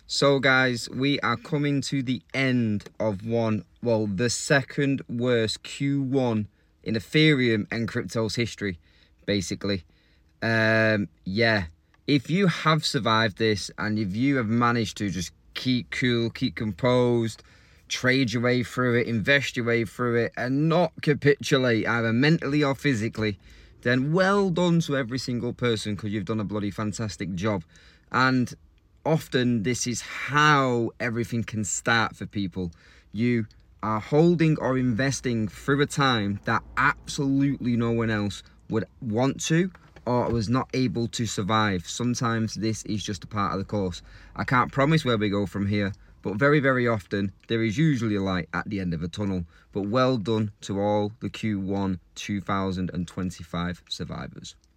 So guys, we are coming to the end of the second worst Q1 in Ethereum and crypto's history, basically. Yeah, if you have survived this and if you have managed to just keep cool, keep composed, trade your way through it, invest your way through it, and not capitulate either mentally or physically, then well done to every single person, because you've done a bloody fantastic job. And often this is how everything can start for people. You are holding or investing through a time that absolutely no one else would want to or was not able to survive. Sometimes this is just a part of the course. I can't promise where we go from here, but very, very often there is usually a light at the end of a tunnel. But well done to all the Q1 2025 survivors.